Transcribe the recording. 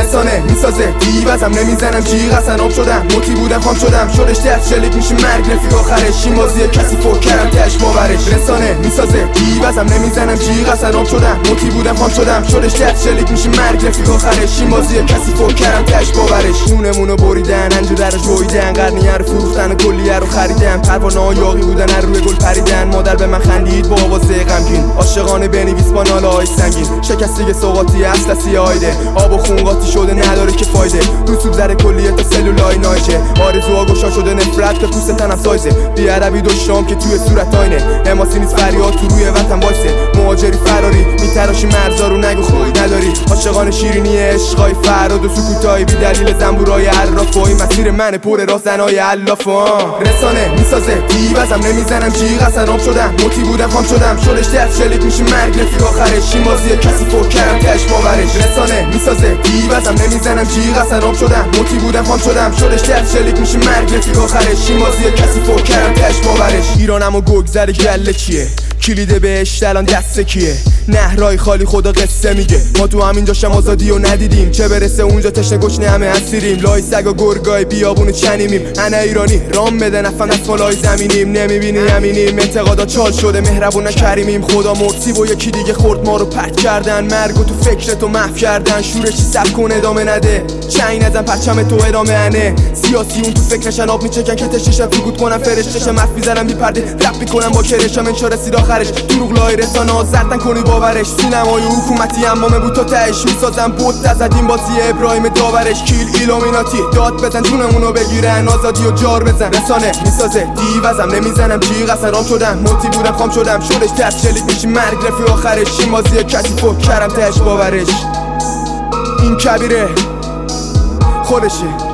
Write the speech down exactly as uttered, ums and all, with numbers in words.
رسانه میسازه دیوزم نمیزنم جیغ اصلا آب شدم موتی بودم خام شدم شدش دست شلیک میشه مرگ رفیق آخرش این بازیه کسی فوق کردم تش باورش رسانه میسازه دیوزم نمیزنم جیغ اصلا آب شدم موتی بودم خام شدم شدش دست شلیک میشه مرگ رفیق آخرش این بازیه کسی فوق کردم تش باورش خونمونو بریدن انجو در جویدن قرنیه رو فروختن و کلیه رو خریدن پروانه یاغی بودن از روی گل پریدن مادر به من خندید با آوازه غمگین عاشقانه بنویس با ناله‌های سنگین شکسته سوقاتی اصل آیده آب و خون قاطی شده نداره که فایده رسوب زره کلیه تا سلولای نایجه آرزوها گشا شده نفرت به پوست تنم سایزه بی‌عربی دشتام که توی صورت آینه حماسی نیست فریاد تو روی وطن وایسه مهاجری فراری میتراشی مرزا رو نگو خود نداری عاشقانه شیرینی عشقای فراد و سکوتای بی دلیل زنبورای عرافای مسیر من پر راسنای علافا رسانه میسازه دیوزم نمیزنم جیغ اصلا آب شدم موتی بودم خام شدم شدش دست شلیک میشه مرگ رفیق آخرش این بازیه کسی فوق کردم تش باورش رسانه میسازه دیوزم نمیزنم جیغ اصلا آب شدم موتی بودم خام شدم شدش دست شلیک میشه مرگ رفیق آخرش این بازیه کسی فوق کردم تش باورش ایرانم و گگذر گله چیه کلیده بهش الان دست کیه نهرای خالی خدا قصه میگه ما تو همین جاشم آزادی و ندیدیم چه برسه اونجا تشنه گشنه همه اسیریم لای سگا گرگای بیابون چنیمیم انا ایرانی رام بده نفن از فالای زمینیم نمیبینی همینیم انتقادا چال شده مهربون کریمیم خدا مرسی و یکی دیگه خورد ما رو پرت کردن مرگو تو فکرتو محو کردن شورشی سب کن ادامه نده چنگ نزن پرچم تو ادامه انه سیاسی اون تو فکرشن آب میچکن که تششم فیگوت کنم فرشتشم حرف میزنم بی‌پرده رپ میکنم با کرشم انشا رسید آخرش دروغ لای رسانه ها زرتن کنی باورش سینمای حکومتی امامه بود تا تهش میسازم بود تزدیم بازی ابراهیم داورش کیل ایلومیناتی داد بزن جونمونو بگیرن آزادی و جار بزن رسانه میسازه دیوزم نمیزنم جیغ اصلا رام شدم موتی بودم خام شدم شدش دست شلیک میشی مرگ رفیق آخرش این بازیه کسی فوق کردم تهش باورش این کبیره خودشه